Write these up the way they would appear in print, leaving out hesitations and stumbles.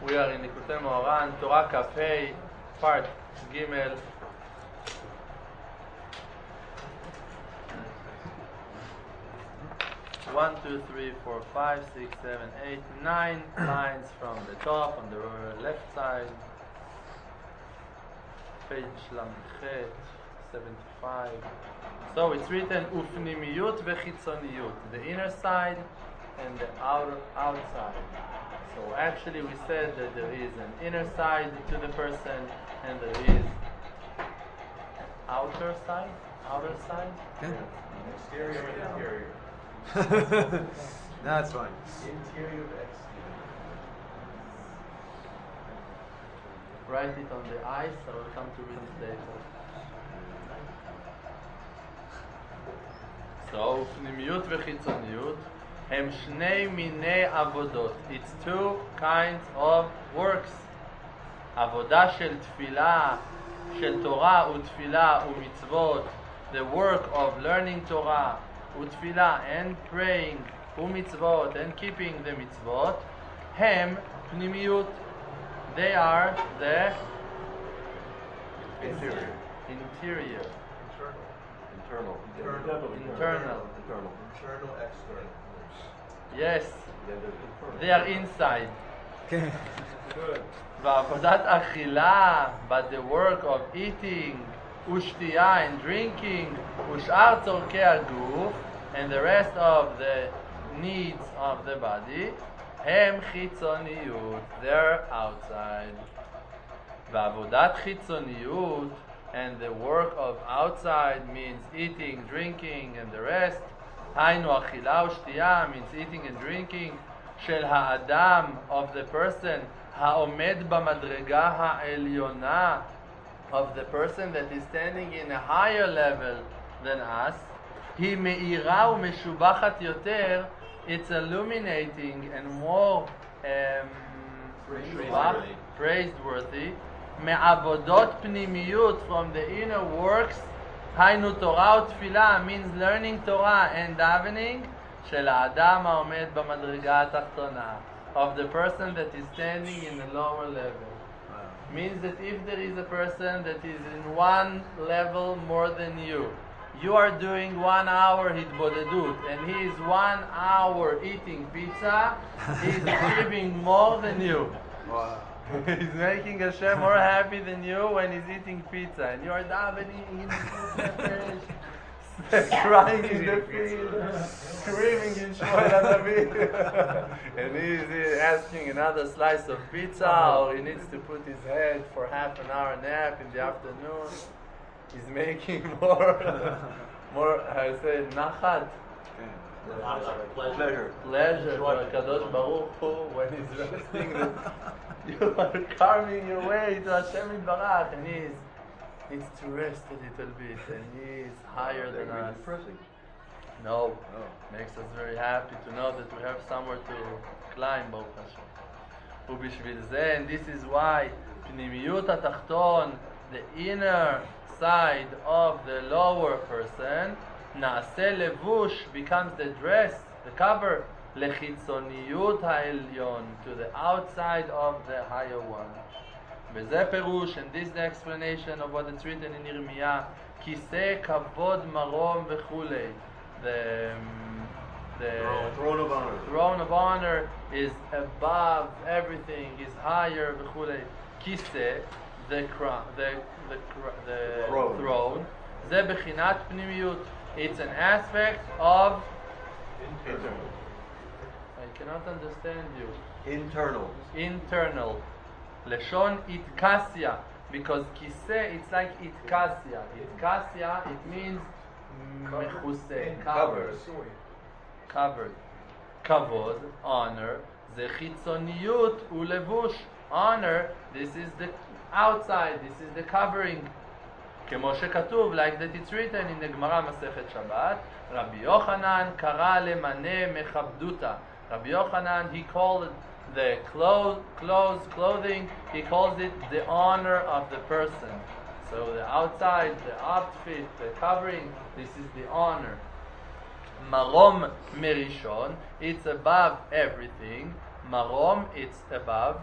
We are in Likutei Moharan, Torah Kaf Hei, part Gimel. One, two, three, four, 5, 6, 7, 8, 9 lines from the top on the left side. Page Lamchet 75. So it's written Ufnimiyut vechitzoniyut, the inner side and the outside. So actually we said that there is an inner side to the person and there is outer side. Okay. Exterior and interior. That's fine. Interior to exterior. Write it on the ice, I will come to read it later. So, פנימיות וחיצוניות הם שני מיני עבודות. It's two kinds of works. עבודה של תפילה, של תורה ותפילה ומצוות, the work of learning Torah ותפילה and praying ומצוות and keeping the mitzvot, הם פנימיות. They are the Interior. interior. Internal. Internal, external. Yes, they are inside. Okay. Good. ועבודת אכילה, but the work of eating, ושתייה and drinking, ושאר צורכי הגוף, and the rest of the needs of the body, הם חיצוניות, they're outside. ועבודת חיצוניות, and the work of outside means eating, drinking, and the rest, היינו אכילה ושתייה means eating and drinking, של האדם, of the person, העומד במדרגה העליונה, of the person that is standing in a higher level than us, היא מאירה ומשובחת יותר, it's illuminating and more praiseworthy, מעבודות פנימיות, from the inner works, היינו תורה ותפילה means learning Torah and davening, של האדם העומד במדרגה התחתונה, of the person that is standing in the lower level. Means that if there is a person that is in one level more than you, you are doing 1 hour hitbodedut, and he is 1 hour eating pizza, he is achieving more than you. Wow. He's making Hashem more happy than you when he's eating pizza, and you are davening in the crying in the field, screaming in Shmuel HaNavi, and he's asking another slice of pizza, or he needs to put his head for half an hour nap in the afternoon. He's making more, I say, nachat. Pleasure for Kadosh Baruch Hu when he's resting, that you are carving your way to Hashem Yitbarach, and he needs to rest a little bit, and he is higher than us. No, makes us very happy to know that we have somewhere to climb, Baruch Hashem. ובשביל זה, and this is why, פנימיות התחתון, the inner side of the lower person, נעשה לבוש, becomes the dress, the cover, לחיצוניות העליון, to the outside of the higher one. וזה פירוש, and this is the explanation of what is written in ירמיה, כיסא כבוד מרום וכולי. The throne of honor is above everything, is higher וכולי. כיסא, the throne, זה בחינת פנימיות. It's an aspect of Internal. I cannot understand you. Internal. לשון איתקסיה, because כיסא, it's like איתקסיה. איתקסיה, it means מכוסה, covered. כבוד, honor, זה חיצוניות ולבוש. Honor, this is the outside, this is the covering. כמו שכתוב, like that it's written in the גמרא מסכת שבת, רבי יוחנן קרא למנה מכבדותא. Rabbi Yochanan, he called it the clothing, he calls it the honor of the person. So the outside, the outfit, the covering, this is the honor. Marom merishon, it's above everything. Marom, it's above.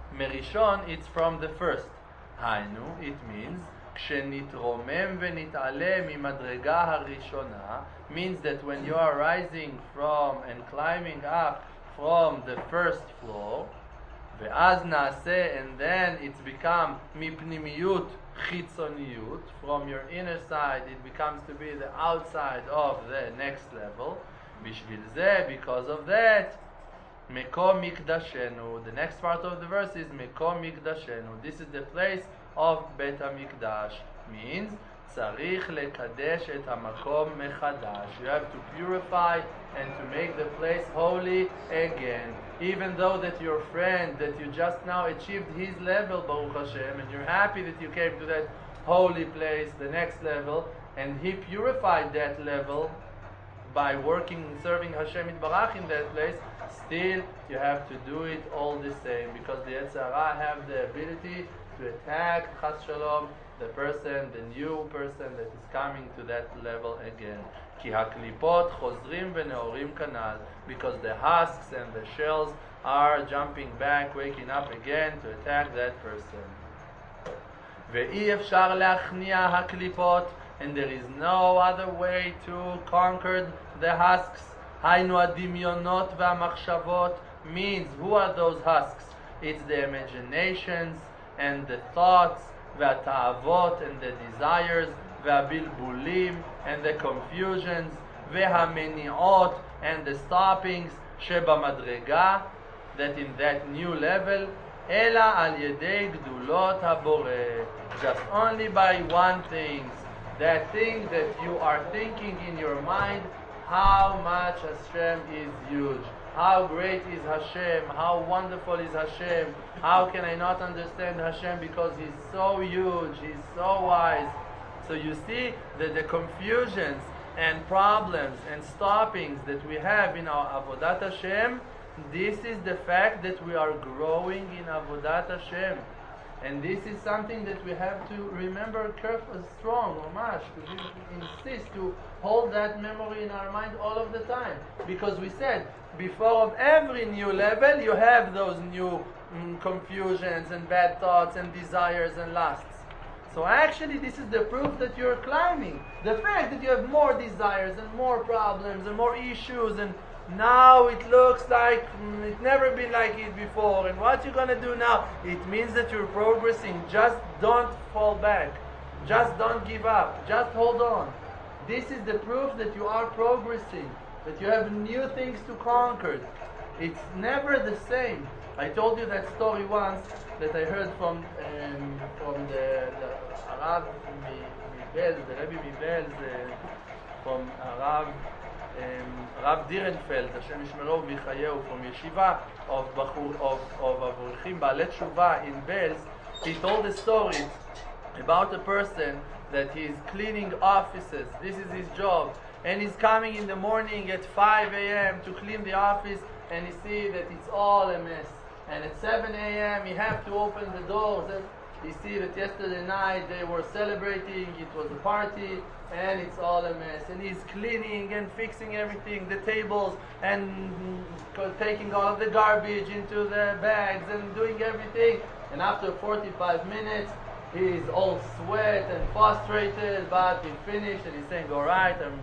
Merishon, it's from the first. Hainu, it means כשנתרומם ונתעלה ממדרגה הראשונה, means that when you are rising from and climbing up from the first floor, ואז נעשה, and then it's become מפנימיות חיצוניות, from your inner side it becomes to be the outside of the next level. בשביל זה, because of that, מקום מקדשנו, the next part of the verse is מקום מקדשנו, this is the place of בית המקדש, means צריך לקדש את המקום מחדש. You have to purify and to make the place holy again. Even though that your friend that you just now achieved his level, Baruch Hashem, and you're happy that you came to that holy place, the next level, and he purified that level by working and serving Hashem Yitbarach in that place, still you have to do it all the same, because the Yetzer Hara have the ability to attack, Chas Shalom, the person, the new person that is coming to that level again. כי הקליפות חוזרים ונאורים כנ"ל, because the husks and the shells are jumping back, waking up again to attack that person. ואי אפשר להכניע הקליפות, and there is no other way to conquer the husks. היינו הדמיונות והמחשבות, means who are those husks? It's the imaginations and the thoughts, והתאוות and the desires, והבלבולים and the confusions, והמניעות and the stoppings שבמדרגה, that in that new level, אלא על ידי גדולות הבורא, just only by one thing, that thing that you are thinking in your mind, how much Hashem is huge, how great is Hashem, how wonderful is Hashem, how can I not understand Hashem because He's so huge, He's so wise. So you see that the confusions and problems and stoppings that we have in our Avodat Hashem, this is the fact that we are growing in Avodat Hashem. And this is something that we have to remember carefully, strong, Mamash, to insist to hold that memory in our mind all of the time. Because we said, before of every new level, you have those new confusions and bad thoughts and desires and lusts. So actually, this is the proof that you're climbing. The fact that you have more desires and more problems and more issues, and now it looks like it's never been like it before, and what you're going to do now, it means that you're progressing. Just don't fall back. Just don't give up. Just hold on. This is the proof that you are progressing, that you have new things to conquer. It's never the same. I told you that story once that I heard from the Rav Mibel, the Rebbe Mibel, from Rav Dierenfeld, Hashem Yishmeroh V'Chayehu, from Yeshiva of Avrechim Baalei Tshuva in Belz. He told a story about a person that he's cleaning offices. This is his job. And he's coming in the morning at 5 a.m. to clean the office, and he sees that it's all a mess. And at 7 a.m. he have to open the doors. And you see that yesterday night they were celebrating, it was a party, and it's all a mess. And he's cleaning and fixing everything, the tables, and taking all of the garbage into the bags and doing everything. And after 45 minutes, he's all sweat and frustrated, but he finished and he's saying, all right, I'm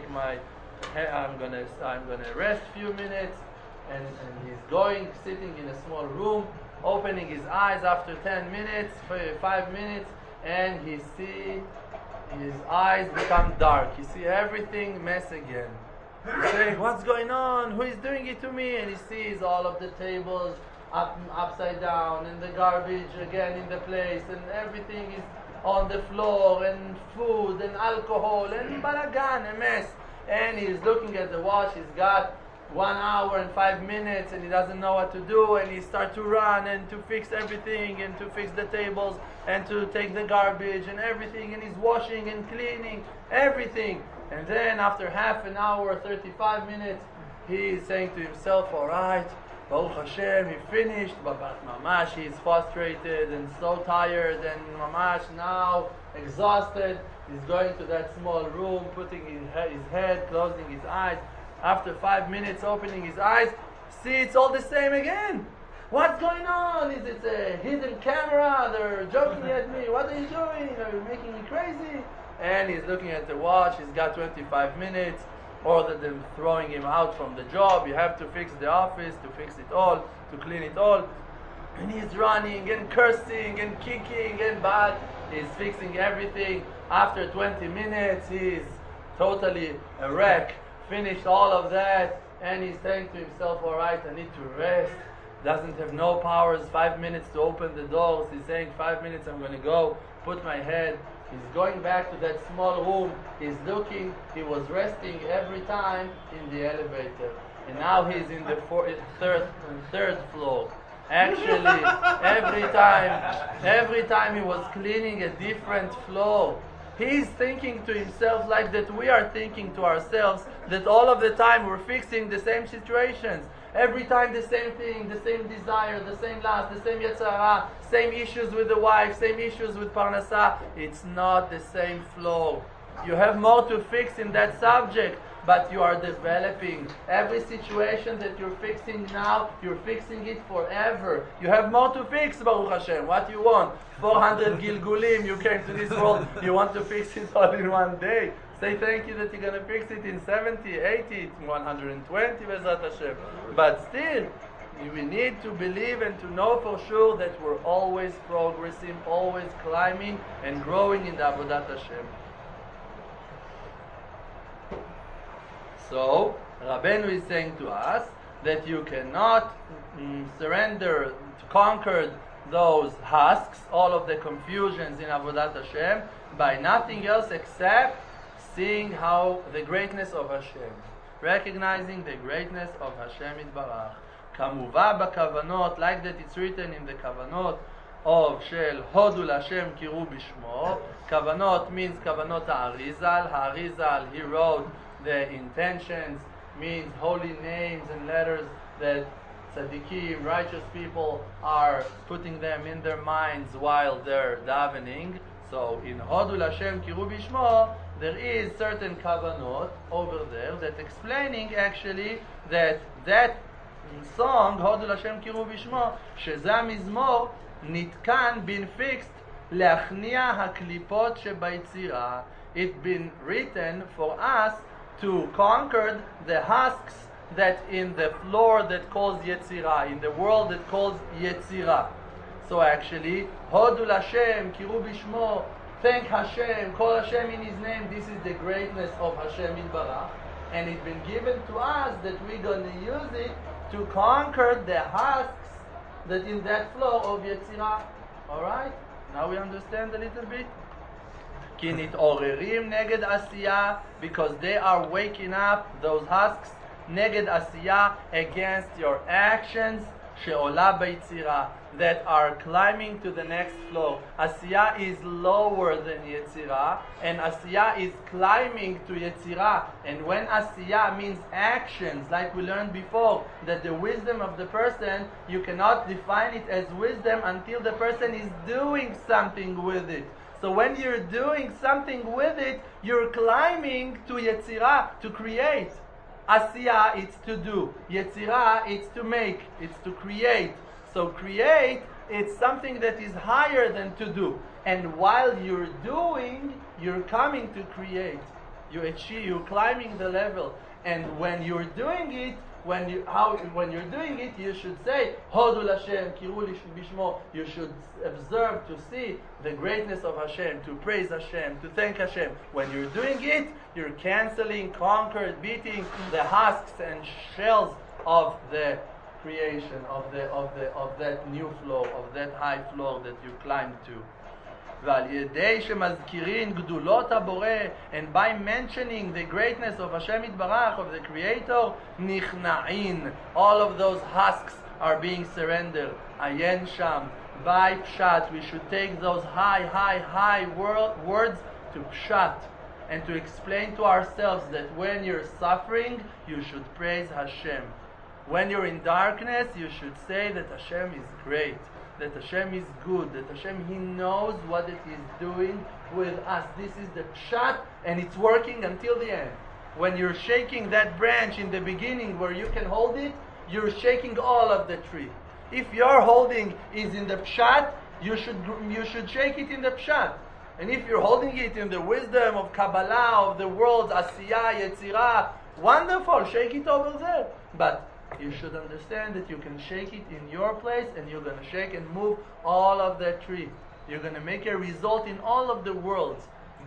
gonna rest a few minutes. And he's going, sitting in a small room, opening his eyes after 10 minutes, 5 minutes, and he see his eyes become dark. You see everything mess again. He's saying, what's going on? Who is doing it to me? And he sees all of the tables upside down, and the garbage again in the place, and everything is on the floor, and food, and alcohol, and balagan, a mess. And he's looking at the watch. He's got 1 hour and 5 minutes, and he doesn't know what to do, and he starts to run and to fix everything, and to fix the tables, and to take the garbage and everything, and he's washing and cleaning everything. And then after half an hour, 35 minutes, he is saying to himself, all right, Baruch Hashem, he finished, but mamash, he's frustrated and so tired, and mamash now exhausted. He's going to that small room, putting his head, closing his eyes. After 5 minutes, opening his eyes, see, it's all the same again. What's going on? Is it a hidden camera? They're joking at me. What are you doing? Are you making me crazy? And he's looking at the watch. He's got 25 minutes. Or them throwing him out from the job. You have to fix the office, to fix it all, to clean it all. And he's running and cursing and kicking and bad. He's fixing everything. After 20 minutes, he's totally a wreck. Finished all of that. And he's saying to himself, all right, I need to rest. Doesn't have no powers. 5 minutes to open the doors. He's saying 5 minutes, I'm going to go put my head. He's going back to that small room. He's looking. He was resting every time in the elevator. And now he's in the third floor. Actually, every time he was cleaning a different floor. He's thinking to himself like that we are thinking to ourselves, that all of the time we're fixing the same situations. Every time the same thing, the same desire, the same lust, the same yetzara, same issues with the wife, same issues with parnasa. It's not the same flow. You have more to fix in that subject, but you are developing. Every situation that you're fixing now, you're fixing it forever. You have more to fix, Baruch Hashem. What you want? 400 Gilgulim, you came to this world, you want to fix it all in one day. Say thank you that you're going to fix it in 70, 80, 120, Bezrat Hashem. But still, we need to believe and to know for sure that we're always progressing, always climbing and growing in the Avodat Hashem. So, Rabbeinu is saying to us that you cannot surrender, to conquer those husks, all of the confusions in Avodat Hashem, by nothing else except seeing how the greatness of Hashem, recognizing the greatness of Hashem Yitbarach. Kamuva b'kavanot, like that it's written in the kavanot of Shel Hodu L'Hashem Kiru Bishmo. Kavanot means kavanot ha'arizal. Ha'arizal, he wrote the intentions, means holy names and letters that tzaddikim, righteous people, are putting them in their minds while they're davening. So in Hodu L'Hashem Kiru Bishmo, there is certain kavanot over there that explaining actually that song, Hodu L'Hashem Kiru Bishmo, שזה המזמור, נתקן, been fixed, להכניע הקליפות שביצירה. It's been written for us to conquer the husks that in the floor that calls Yetzirah, in the world that calls Yetzirah. So actually, Hodu L'Hashem Kiru Bishmo, thank Hashem, call Hashem in His name. This is the greatness of Hashem Yitbarach, and it's been given to us that we're going to use it to conquer the husks that in that flow of Yetzirah. Alright? Now we understand a little bit? כי נתעוררים נגד עשייה, because they are waking up, those husks, נגד עשייה, against your actions, שעולה ביצירה, that are climbing to the next floor. Asiya is lower than Yetzirah, and Asiya is climbing to Yetzirah. And when Asiya means actions, like we learned before, that the wisdom of the person, you cannot define it as wisdom until the person is doing something with it. So when you're doing something with it, you're climbing to Yetzirah, to create. Asiya, it's to do. Yetzirah, it's to make, it's to create. So create, it's something that is higher than to do. And while you're doing, you're coming to create. You're climbing the level. And when you're doing it, when you're doing it, you should say, Hodu L'Hashem, Kiru Bishmo. You should observe to see the greatness of Hashem, to praise Hashem, to thank Hashem. When you're doing it, you're canceling, conquered, beating the husks and shells of the creation, of that new flow, of that high floor that you climbed to. ועל ידי שמזכירים גדולות הבורא, and by mentioning the greatness of Hashem Yitbarach, of the Creator, נכנעים, all of those husks are being surrendered. עיין שם, by pshat, we should take those high words to pshat, and to explain to ourselves that when you're suffering, you should praise Hashem. When you're in darkness, you should say that Hashem is great, that Hashem is good, that Hashem, He knows what it is doing with us. This is the pshat, and it's working until the end. When you're shaking that branch in the beginning where you can hold it, you're shaking all of the tree. If your holding is in the pshat, you should shake it in the pshat. And if you're holding it in the wisdom of Kabbalah, of the world's Asiyah, Yetzirah, wonderful, shake it over there. But you should understand that you can shake it in your place, and you're going to shake and move all of that tree. You're going to make a result in all of the worlds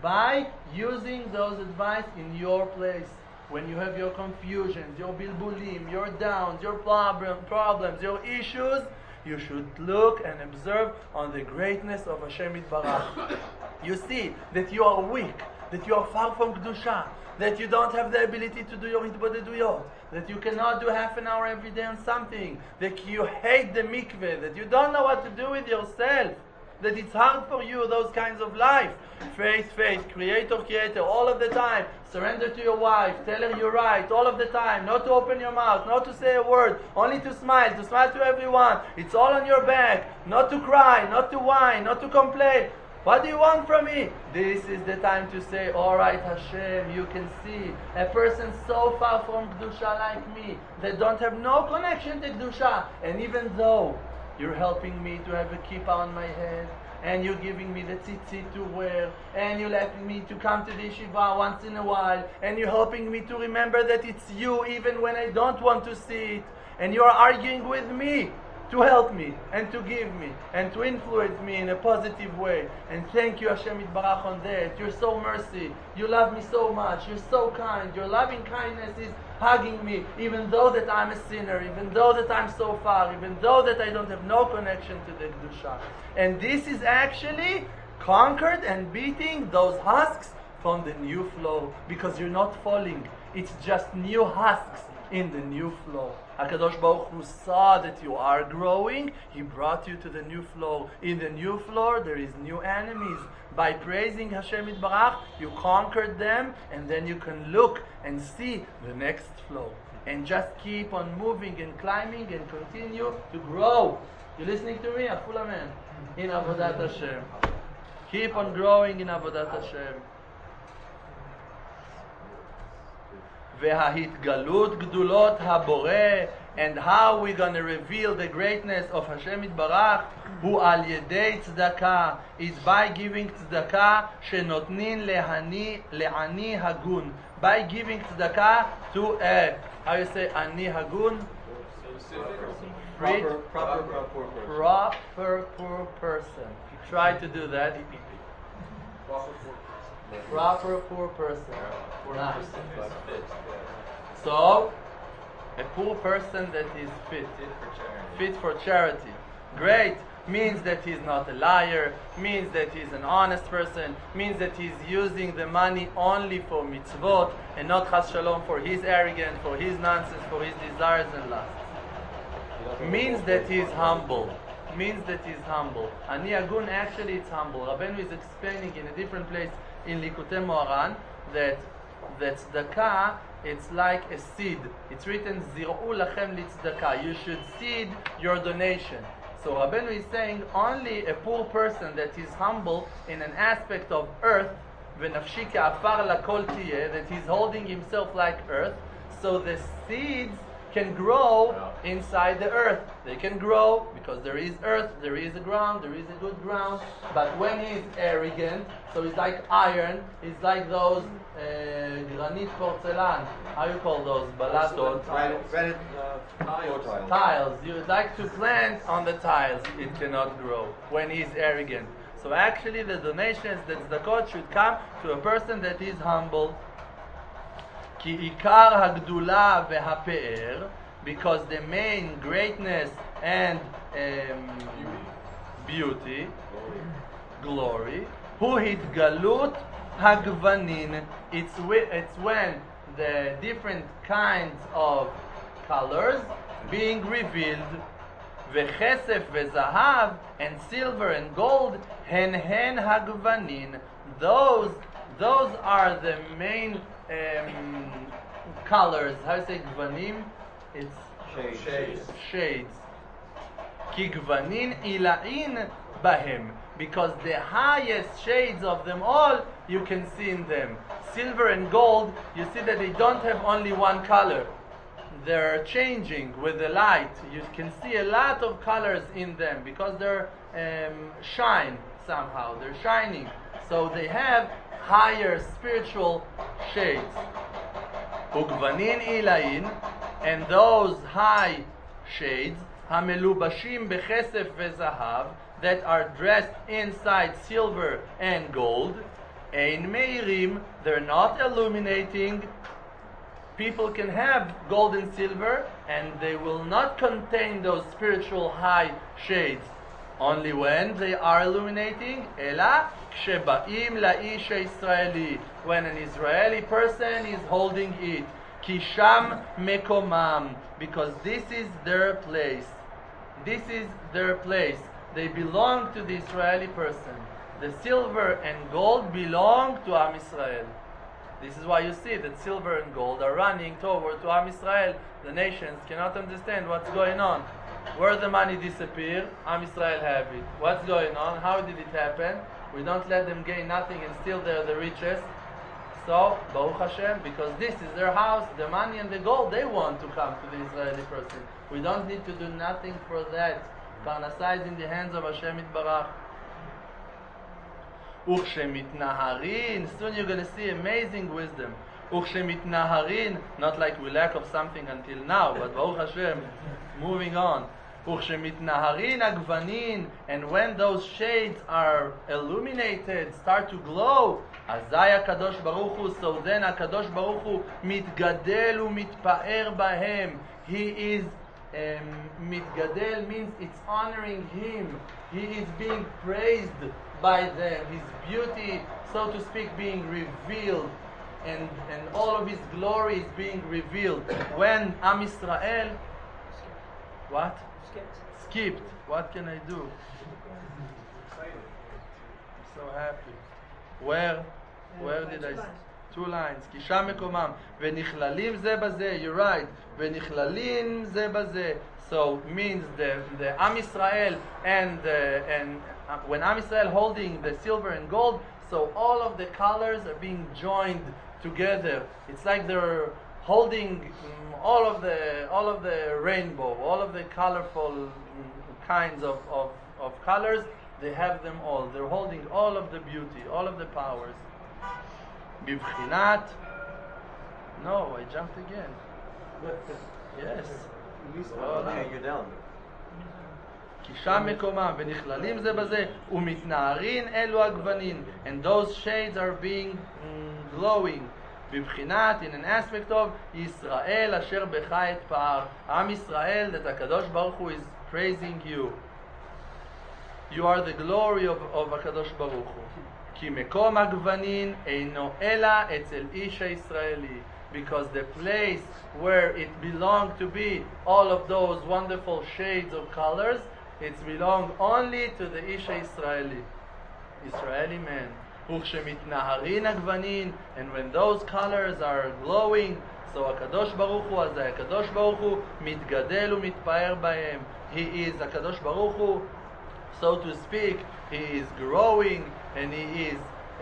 by using those advice in your place. When you have your confusions, your bilbulim, your downs, your problems, your issues, you should look and observe on the greatness of Hashem Yitbarach. You see that you are weak, that you are far from Kedusha, that you don't have the ability to do your hitbodeduyot, that you cannot do half an hour every day on something, that you hate the mikveh, that you don't know what to do with yourself, that it's hard for you, those kinds of life. Faith, creator, all of the time. Surrender to your wife, tell her you're right, all of the time. Not to open your mouth, not to say a word, only to smile to everyone. It's all on your back. Not to cry, not to whine, not to complain. What do you want from me? This is the time to say, alright Hashem, you can see a person so far from Kedusha like me, that don't have no connection to Kedusha. And even though you're helping me to have a kippah on my head, and you're giving me the tzitzit to wear, and you're letting me to come to the yeshiva once in a while, and you're helping me to remember that it's you even when I don't want to see it, and you're arguing with me to help me, and to give me, and to influence me in a positive way. And thank you Hashem Yitbarach on that. You're so mercy. You love me so much. You're so kind. Your loving kindness is hugging me, even though that I'm a sinner, even though that I'm so far, even though that I don't have no connection to the Kedusha. And this is actually conquered and beating those husks from the new flow, because you're not falling. It's just new husks in the new flow. HaKadosh Baruch Hu saw that you are growing. He brought you to the new flow. In the new flow, there is new enemies. By praising Hashem Yitbarach, you conquered them, and then you can look and see the next flow. And just keep on moving and climbing and continue to grow. You listening to me? Aful amen. In Avodat Hashem. Keep on growing in Avodat Hashem. וההתגלות גדולות הבורא, and how we're going to reveal the greatness of Hashem Yitbarach, הוא על ידי צדקה, is by giving tzedakah שנותנים לעני הגון, by giving tzedakah to a, how you say, עני הגון? Proper poor person. Try to do that. Proper poor person. Nice. So, a poor person that is fit for charity. Great. Means that he's not a liar, means that he's an honest person, means that he's using the money only for mitzvot and not chas shalom for his arrogance, for his nonsense, for his desires and lusts. Means that he's humble. Means that he's humble. Ani Agun, actually it's humble. Rabbeinu is explaining in a different place in Likutei Moharan that tzedakah, it's like a seed. It's written, Zir'u lachem litzedakah. You should seed your donation. So Rabbeinu is saying only a poor person that is humble in an aspect of earth, v'nafshi ka'afar lakol tiyeh, that he's holding himself like earth, so the seeds can grow inside the earth. They can grow because there is earth, there is a ground, there is a good ground. But when he's arrogant, so he's like iron, he's like those granite porcelain. How you call those? Balatot. Tiles. You like to plant on the tiles. It cannot grow when he's arrogant. So actually the donations, the tzedakot should come to a person that is humble. כי עיקר הגדולה והפאר, because the main greatness and beauty, glory, הוא התגלות הגוונים. It's when the different kinds of colors being revealed, וכסף וזהב, and silver and gold, הן הגוונים. Those are the main colors. How do you say gvanim? It's shades. Ki gvanin ila'in bahem. Because the highest shades of them all, you can see in them. Silver and gold, you see that they don't have only one color. they're changing with the light. You can see a lot of colors in them because they're shine somehow. They're shining. So they have higher spiritual shades. וגוונים עילאין, and those high shades, המלובשים בכסף וזהב, that are dressed inside silver and gold, ein meirim, they're not illuminating. People can have gold and silver, and they will not contain those spiritual high shades. Only when they are illuminating, אלא כשבאים לאיש הישראלי, when an Israeli person is holding it, כי שם מקומם, because this is their place. This is their place. They belong to the Israeli person. The silver and gold belong to Am Israel. This is why you see that silver and gold are running toward to Am Israel. The nations cannot understand what's going on. Where the money disappear, Am Israel have it. What's going on? How did it happen? We don't let them gain nothing and still they're the richest. So, Baruch Hashem, because this is their house, the money and the gold, they want to come to the Israeli person. We don't need to do nothing for that. Parnasah is in the hands of Hashem Yitbarach. Uchshemitnaharin, soon you're going to see amazing wisdom. Uchshemitnaharin, not like we lack of something until now, but Baruch Hashem, moving on. Uchshemitnaharin agvanin, and when those shades are illuminated, start to glow, Azay HaKadosh Baruch Hu, so then HaKadosh Baruch Hu mitgadel umitpa'er bahem. He is mitgadel means it's honoring him. He is being praised by them. His beauty, so to speak, being revealed, and all of his glory is being revealed. When Am Yisrael, what? Skipped. What can I do? I'm so happy. Where did I? 2 lines. כי שם מקומם. ונכללים זה בזה. You're right. ונכללים זה בזה. So means the Am Yisrael and when Am Yisrael holding the silver and gold, so all of the colors are being joined together. It's like they're holding all of the rainbow, all of the colorful kinds of colors. They have them all. They're holding all of the beauty, all of the powers. בבחינת, no, I jumped again. Yes. Okay, you're down. כי שם מקומם, ונכללים זה בזה, ומתנערין אלו הגוונים, and those shades are being glowing. בבחינת, in an aspect of ישראל אשר בך אתפאר. עם ישראל, that HaKadosh Baruch Hu is praising you. You are the glory of HaKadosh Baruch Hu. כי מקום הגוונים אינו אלא אצל איש הישראלי. Because the place where it belonged to be, all of those wonderful shades of colors, it belonged only to the Ish Israeli, Israeli man. וכשמתנערין הגוונים, and when those colors are glowing, so הקדוש ברוך הוא, אז הקדוש ברוך הוא מתגדל ומתפאר בהם. He is הקדוש ברוך הוא, so to speak, he is growing and he is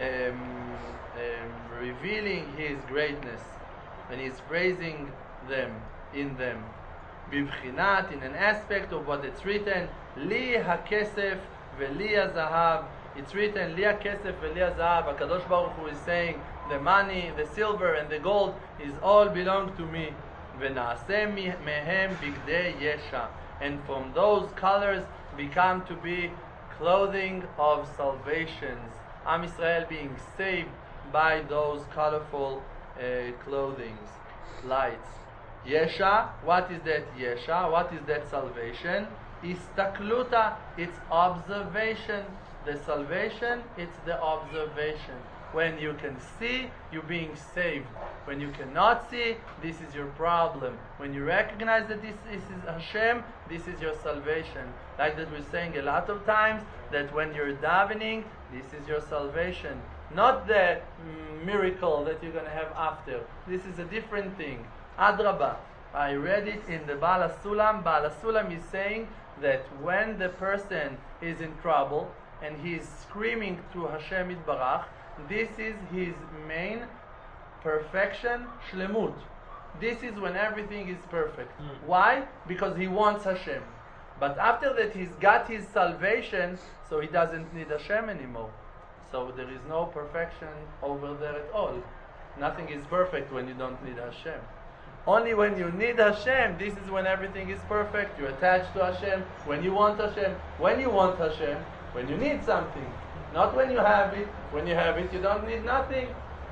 revealing his greatness. And he's praising them, in them. בבחינת, in an aspect of what it's written, לי הכסף ולי הזהב. It's written, לי הכסף ולי הזהב. HaKadosh Baruch Hu is saying, the money, the silver and the gold is all belong to me. ונעשה מהם בגדי ישע. And from those colors become to be clothing of salvations. Am Yisrael being saved by those colorful clothings, lights. Yesha, what is that Yesha? What is that salvation? Istakluta, it's observation. The salvation, it's the observation. When you can see, you're being saved. When you cannot see, this is your problem. When you recognize that this is Hashem, this is your salvation. Like that we're saying a lot of times, that when you're davening, this is your salvation. Not the miracle that you're going to have after. This is a different thing. Adrabah. I read it in the Baal HaSulam. Baal HaSulam is saying that when the person is in trouble and he is screaming to Hashem Yitbarach, this is his main perfection, shlemut. this is when everything is perfect. Why? Because he wants Hashem. But after that he's got his salvation, so he doesn't need Hashem anymore. So there is no perfection over there at all. Nothing is perfect when you don't need Hashem. Only when you need Hashem, this is when everything is perfect. You're attached to Hashem. When you want Hashem. When you want Hashem. When you need something. Not when you have it. When you have it, you don't need nothing.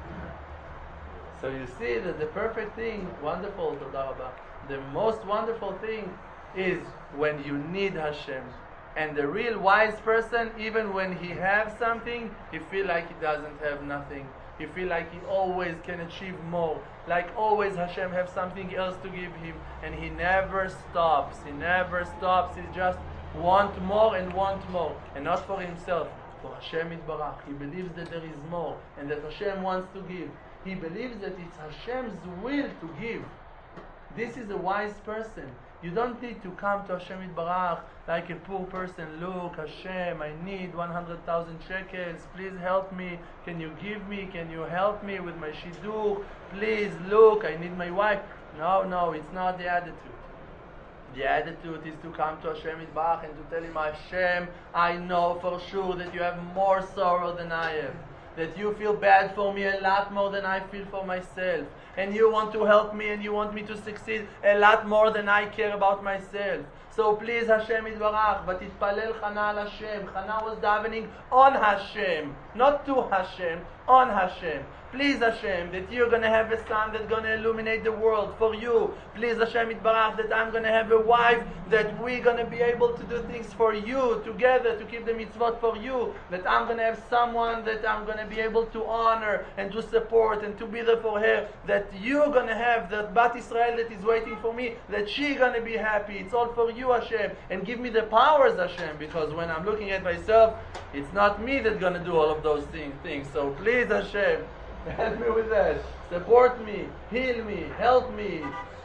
So you see that the perfect thing, wonderful, Toda Rabba, the most wonderful thing is when you need Hashem. And the real wise person, even when he has something, he feel like he doesn't have nothing. He feel like he always can achieve more. Like always Hashem have something else to give him. And he never stops. He never stops. He just want more and want more. And not for himself. For Hashem Yitbarach. He believes that there is more. And that Hashem wants to give. He believes that it's Hashem's will to give. This is a wise person. You don't need to come to Hashem Yitbarach like a poor person. Look, Hashem, I need 100,000 shekels. Please help me. Can you give me? Can you help me with my shidduch? Please, look, I need my wife. No, it's not the attitude. The attitude is to come to Hashem Yitbarach and to tell him, Hashem, I know for sure that you have more sorrow than I have. That you feel bad for me a lot more than I feel for myself. And you want to help me and you want me to succeed a lot more than I care about myself. So please Hashem Yitbarach, but Itpalel Chana al Hashem. Chana was davening on Hashem, not to Hashem, on Hashem. Please Hashem, that you're going to have a son that's going to illuminate the world for you. Please Hashem Yitbarach, that I'm going to have a wife, that we're going to be able to do things for you, together, to keep the mitzvot for you. That I'm going to have someone that I'm going to be able to honor and to support and to be there for her. That you're going to have that Bat Israel that is waiting for me, that she's going to be happy. It's all for you Hashem. And give me the powers Hashem, because when I'm looking at myself, it's not me that's going to do all of those things. So please Hashem, help me with that. Support me, heal me, help me,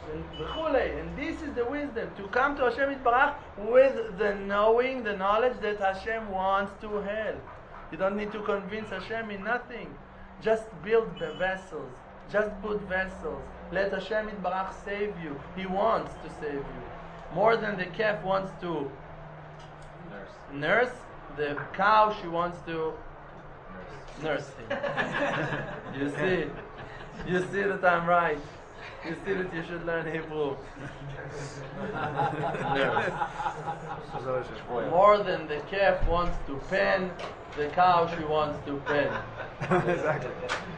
and this is the wisdom, to come to Hashem Yitbarach with the knowing, the knowledge that Hashem wants to help. You don't need to convince Hashem in nothing. Just build the vessels. Just put vessels. Let Hashem Yitbarach save you. He wants to save you. More than the calf wants to nurse the cow, she wants to nurse him. You see that I'm right. You see that you should learn Hebrew. Nurse. More than the calf wants to pen, the cow she wants to pen. Exactly.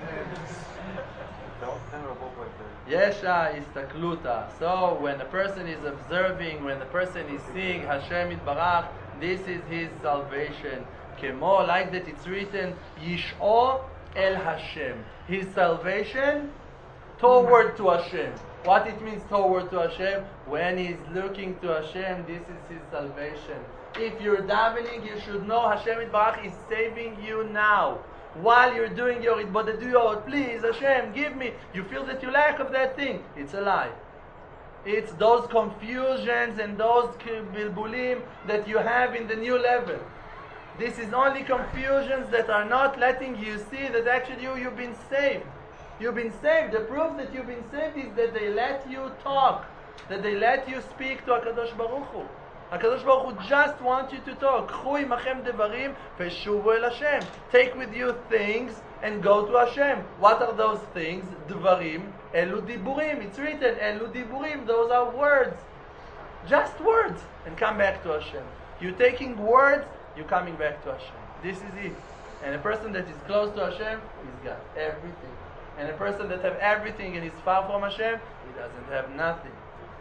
Yesha istakluta. So when a person is observing, when the person is seeing Hashem Yitbarach, this is his salvation. Kemo, like that it's written, Yish'o el Hashem. His salvation toward to Hashem. What it means toward to Hashem? When he's looking to Hashem, this is his salvation. If you're davening, you should know Hashem Yitbarach is saving you now. While you're doing your Itbodeduyot, please Hashem, give me. You feel that you lack of that thing. It's a lie. It's those confusions and those bilbulim that you have in the new level. This is only confusions that are not letting you see that actually you've been saved. You've been saved. The proof that you've been saved is that they let you talk, that they let you speak to HaKadosh Baruch Hu. HaKadosh Baruch Hu just wants you to talk. Chui machem devarim veshuvu el Hashem. Take with you things and go to Hashem. What are those things? Dvarim, elu diburim. It's written, elu diburim. Those are words. Just words. And come back to Hashem. You're taking words, you're coming back to Hashem. This is it. And a person that is close to Hashem, he's got everything. And a person that have everything and is far from Hashem, he doesn't have nothing.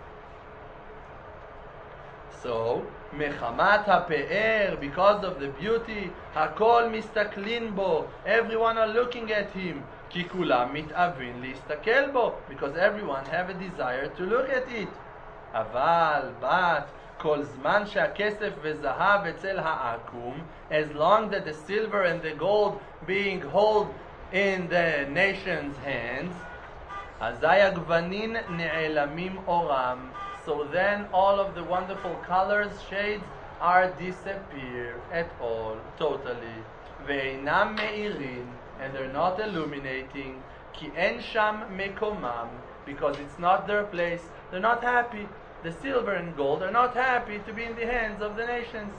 So, mechamat ha'pe'er, because of the beauty, hakol mistaklin bo, everyone are looking at him. Ki kulam mit'avin listakel bo, because everyone have a desire to look at it. Aval, but, kol zman she'akesef ve'zahav etzel ha'akum, as long that the silver and the gold being held in the nation's hands, azay agvanin ne'elamim oram, so then all of the wonderful colors, shades, are disappear at all, totally. Ve'inam me'irin, and they're not illuminating. Ki en sham mekomam, because it's not their place. They're not happy. The silver and gold are not happy to be in the hands of the nations.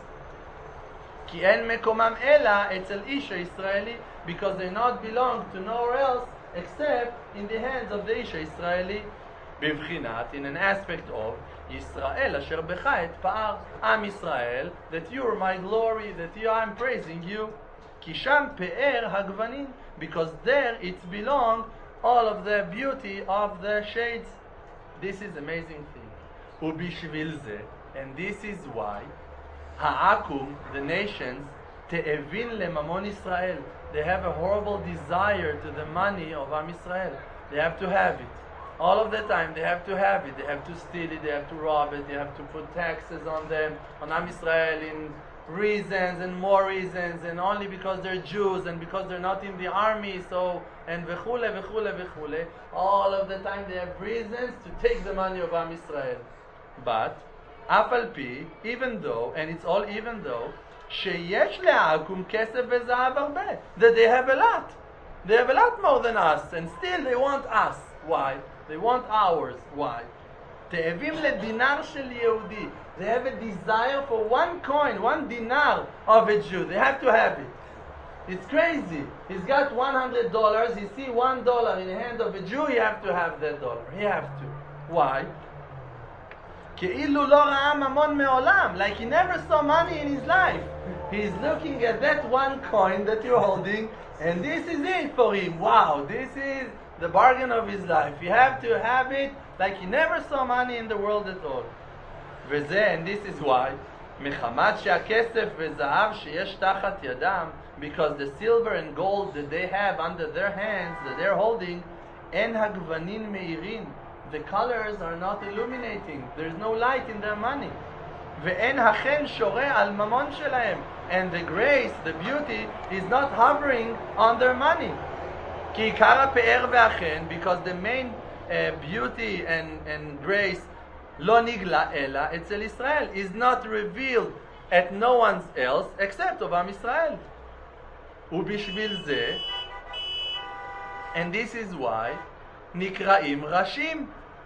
כי אין מקומם אלא אצל איש הישראלי, because they not belong to nowhere else except in the hands of the איש הישראלי. בבחינת, in an aspect of, ישראל אשר בך אתפאר, עם ישראל, that you are my glory, that I'm praising you. כי שם פאר הגוונים, because there it belongs all of the beauty of the shades. This is amazing thing. ובשביל זה, and this is why, העכו"ם, the nations, תאבין לממון ישראל. They have a horrible desire to the money of Am Israel. They have to have it. All of the time they have to have it. They have to steal it, they have to rob it, they have to put taxes on them, on Am Israel in reasons and more reasons, and only because they're Jews and because they're not in the army, so, and v'chule, v'chule, v'chule. All of the time they have reasons to take the money of Am Israel. But, אף על פי, even though, and it's all even though, שיש לעכו"ם כסף וזהב הרבה, that they have a lot. They have a lot more than us, and still they want us. Why? They want ours. Why? תאבים לדינר של יהודי. They have a desire for one coin, one dinar of a Jew. They have to have it. It's crazy. He's got $100. He see $1 in the hand of a Jew. He have to have that dollar. He have to. Why? כאילו לא ראה ממון מעולם. Like he never saw money in his life. He's looking at that one coin that you're holding, and this is it for him. Wow, this is the bargain of his life. You have to have it like he never saw money in the world at all. וזה, and this is why, מחמת שהכסף וזהב שיש תחת ידם, because the silver and gold that they have under their hands, that they're holding, אין הגוונים מאירים. The colors are not illuminating. There's no light in their money. ואין החן שורה על ממון שלהם. And the grace, the beauty, is not hovering on their money. כי עיקר הפאר והחן, because the main beauty and grace לא נגלה אלא אצל ישראל, is not revealed at no one else except of עם ישראל. ובשביל זה, and this is why, נקראים ראשים.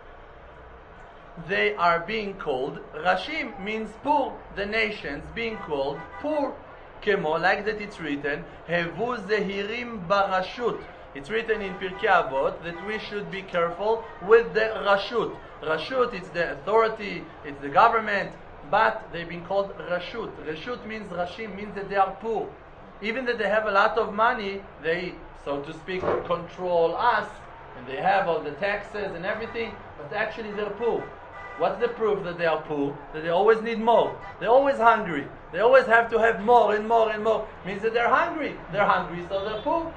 They are being called Rashim, means poor. The nations being called poor. כמו, like that it's written, הוו זהירים ברשות. It's written in Pirkei Avot that we should be careful with the Rashut. Rashut, it's the authority, it's the government, but they've been called Rashut. Rashut means Rashim, means that they are poor. Even that they have a lot of money, they, so to speak, control us, and they have all the taxes and everything, but actually they're poor. What's the proof that they are poor? That they always need more. They're always hungry. They always have to have more and more and more. Means that they're hungry. They're hungry, so they're poor.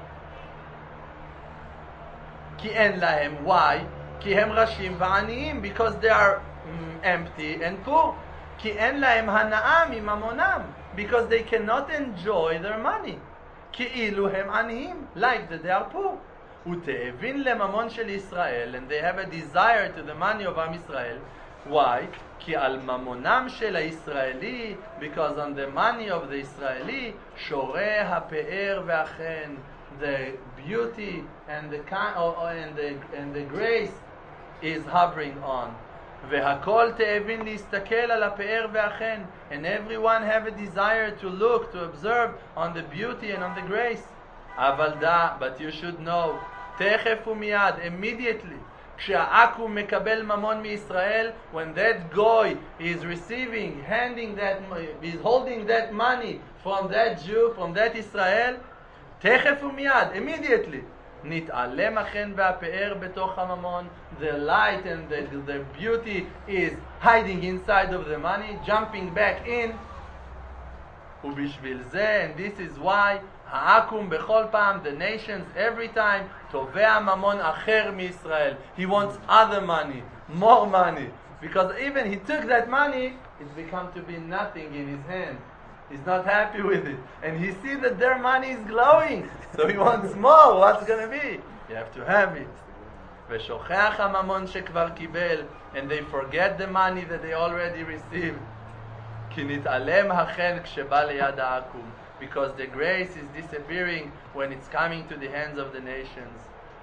כי אין להם. Why? כי הם ראשים ועניים. Because they are empty and poor. כי אין להם הנאה מממונם. Because they cannot enjoy their money. כאילו הם עניים. Like that they are poor. ותאבין לממון של ישראל, and they have a desire to the money of עם ישראל. Why? כי על ממונם של הישראלי, because on the money of the Israeli, שורה הפאר והחן, the beauty and the grace is hovering on. והכל תאבין להסתכל על הפאר והחן, and everyone have a desire to look, to observe on the beauty and on the grace. אבל דע, but you should know, תכף ומיד, immediately, כשהעכו"ם מקבל ממון מישראל, when that goy is receiving, is holding that money from that Jew, from that Israel, תכף ומיד, immediately, נתעלם החן והפאר בתוך הממון, the light and the beauty is hiding inside of the money, jumping back in, ובשביל זה, and this is why, העכו"ם בכל פעם, the nations, every time, תובע ממון אחר מישראל. He wants other money, more money. Because even he took that money, it's become to be nothing in his hand. He's not happy with it. And he sees that their money is glowing. So he wants more. What's going to be? You have to have it. ושוכח הממון שכבר קיבל, and they forget the money that they already received. כי נתעלם החן כשבא ליד העכו"ם. Because the grace is disappearing when it's coming to the hands of the nations.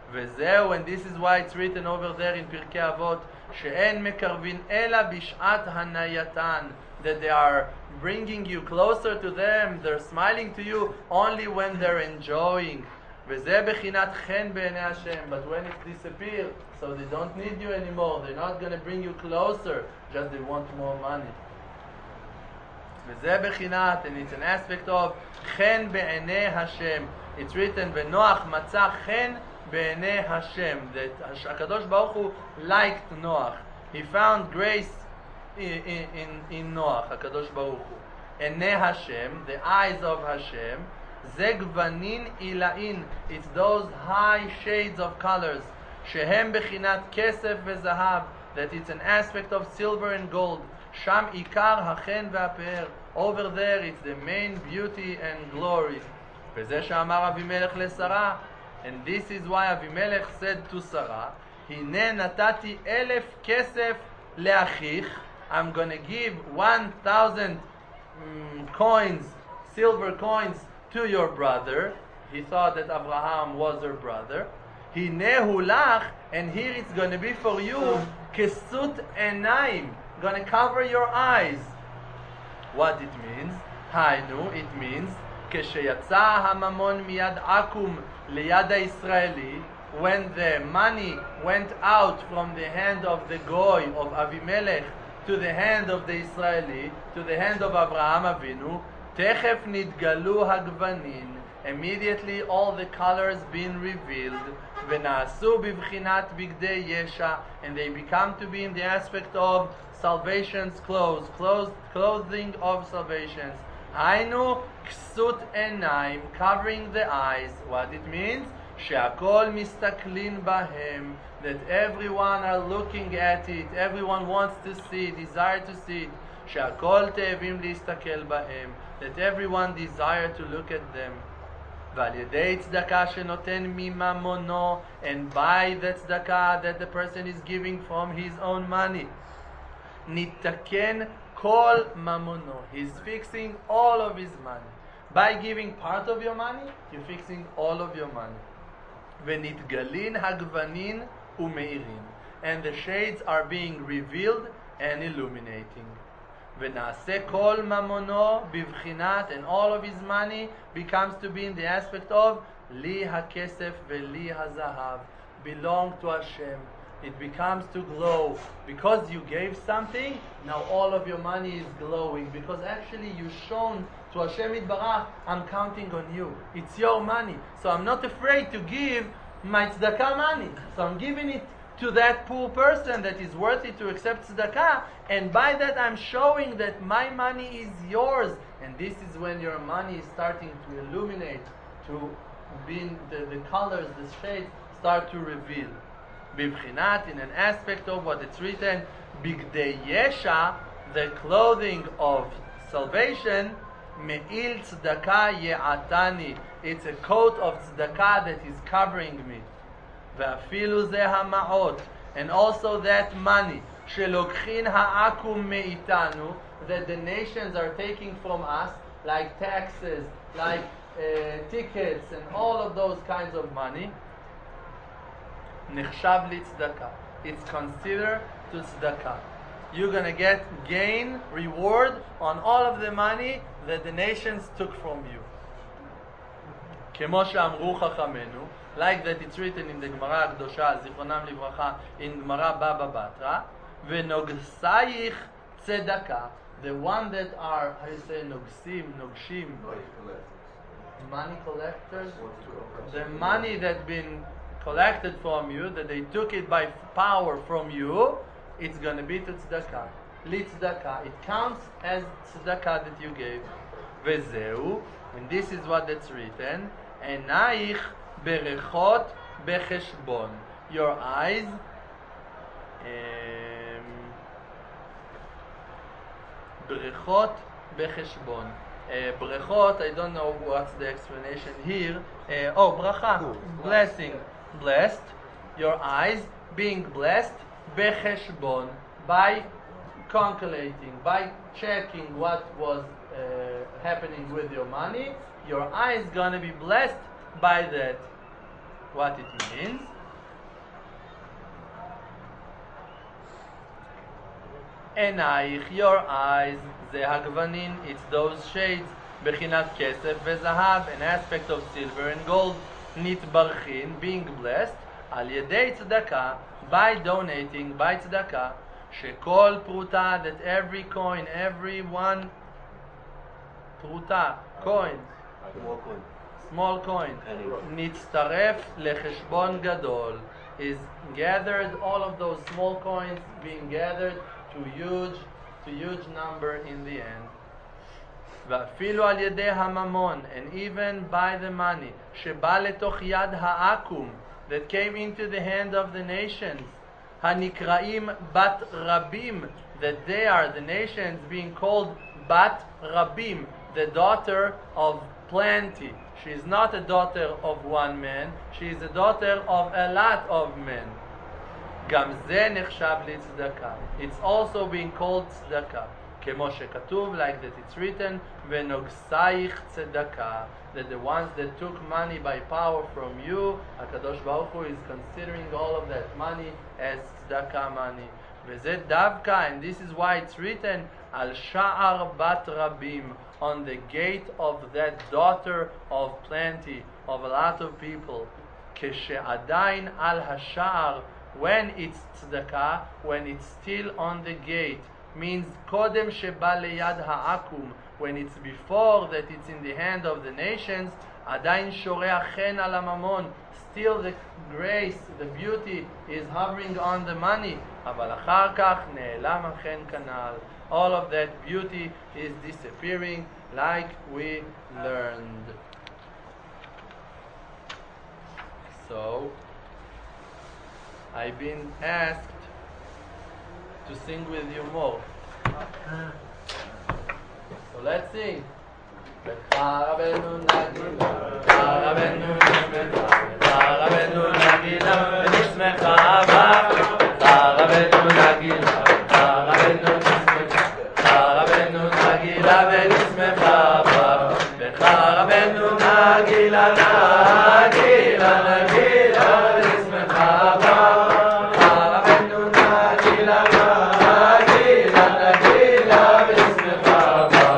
וזהו, and this is why it's written over there in פרקי אבות, שאין מקרבין אלא בשעת הנייתן, that they are bringing you closer to them, they're smiling to you only when they're enjoying. וזה בחינת חן בעיני השם, but when it disappears, so they don't need you anymore, they're not going to bring you closer, just they want more money. וזה בחינת, and it's an aspect of חן בעיני השם. It's written, ונוח מצא חן בעיני השם, that הקדוש ברוך הוא liked נוח. He found grace in נוח, הקדוש ברוך הוא. עיני השם, the eyes of השם, זה גוונין עילאין, it's those high shades of colors, שהם בחינת כסף וזהב, that it's an aspect of silver and gold, שם עיקר החן והפאר, over there it's the main beauty and glory. וזה שאמר אבימלך לשרה, and this is why אבימלך said to שרה, הנה נתתי 1,000 כסף לאחיך, I'm gonna give 1,000 coins, silver coins to your brother. He thought that Abraham was her brother. הנה לך, and here it's going to be for you, כסות עיניים, going to cover your eyes. What it means? היינו, it means, כשיצא הממון מיד עקום ליד הישראלי, when the money went out from the hand of the goy, of Avimelech, to the hand of the Israeli, to the hand of Abraham Avinu, תכף נתגלו הגוונים, immediately all the colors being revealed, ונעשו בבחינת בגדי ישע, and they become to be in the aspect of salvation's clothing of salvations. היינו כסות עיניים, covering the eyes. What it means? שהכל מסתכלים בהם, that everyone are looking at it, everyone wants to see, desire to see it. שהכל תאבים להסתכל בהם, that everyone desire to look at them. ועל ידי צדקה שנותן מממונו, and by the tzedakah that the person is giving from his own money, נתקן כל ממונו. He's fixing all of his money. By giving part of your money, you're fixing all of your money. ונתגלין הגוונים ומאירים, and the shades are being revealed and illuminating. ונעשה כל ממונו בבחינת, and all of his money becomes to be in the aspect of לי הכסף ולי הזהב, belong to Hashem. It becomes to glow. Because you gave something, now all of your money is glowing. Because actually you shown to Hashem Yitbarach, I'm counting on you. It's your money. So I'm not afraid to give my tzedakah money. So I'm giving it to that poor person that is worthy to accept tzedakah, and by that I'm showing that my money is yours. And this is when your money is starting to illuminate, to be the colors, the shades start to reveal. בבחינת, in an aspect of what it's written, בגדי ישע, the clothing of salvation, מעיל צדקה יעתני, it's a coat of tzedakah that is covering me. ואפילו זה המעות, and also that money, שלוקחין העקום מאיתנו, that the nations are taking from us, like taxes, like tickets, and all of those kinds of money, נחשב לצדקה. It's considered to tzedakah. You're going to get gain, reward on all of the money that the nations took from you. כמו שאמרו חכמינו, like that it's written in the גמרא הקדושה, זיכרונם לברכה, in גמרא בבא בתרא, ונוגסייך צדקה, the one that are, how you say, נוגסים, נוגשים, money collectors, the money that been collected from you, that they took it by power from you, it's going to be to tzedakah. Litzedakah. It counts as tzedakah that you gave. וזהו, and this is what that's written, עינייך ברכות בחשבון. Your eyes, ברכות בחשבון. Brechot, I don't know what's the explanation here. Bracha, blessing. Blessed, your eyes being blessed, becheshbon, by calculating, by checking what was happening with your money, your eyes gonna be blessed by that. What it means? עינייך, your eyes, זה הגוונים, it's those shades, בחינת כסף וזהב, an aspect of silver and gold, נתברכין, being blessed, על ידי צדקה, by donating, by צדקה, שכל פרוטה, that every coin, every one פרוטה, coin, small coin, נצטרף לחשבון גדול, is gathered, all of those small coins being gathered to huge number in the end. ואפילו על ידי הממון, and even by the money, שבא לתוך יד העכו"ם, that came into the hand of the nations, הנקראים בת רבים, that they are the nations being called בת רבים, the daughter of plenty. She is not a daughter of one man, she is a daughter of a lot of men. גם זה נחשב לצדקה. It's also being called צדקה. כמו שכתוב, like that it's written, ונוגסייך צדקה, that the ones that took money by power from you, הקדוש ברוך הוא is considering all of that money as צדקה money. וזה דווקא, and this is why it's written, על שער בת רבים, on the gate of that daughter of plenty, of a lot of people. כשעדיין על השער, when it's tzedakah, when it's still on the gate, means קודם שבא ליד העכו"ם, when it's before that it's in the hand of the nations, עדיין שורע חן על הממון, still the grace, the beauty is hovering on the money, אבל אחר כך נעלם החן כנ"ל. All of that beauty is disappearing like we learned. So, I've been asked to sing with you more. So let's sing. Rabbeinu Nagila, Rabbeinu Nishmecha, Rabbeinu Nagila, Nishmecha Abba, Rabbeinu Nagila, Rabbeinu Nishmecha, Rabbeinu Nagila, Nishmecha Abba, Rabbeinu Nagila, Nagila, Nagila, Nishmecha Abba, Rabbeinu Nagila, Nagila, Nagila, Nishmecha Abba.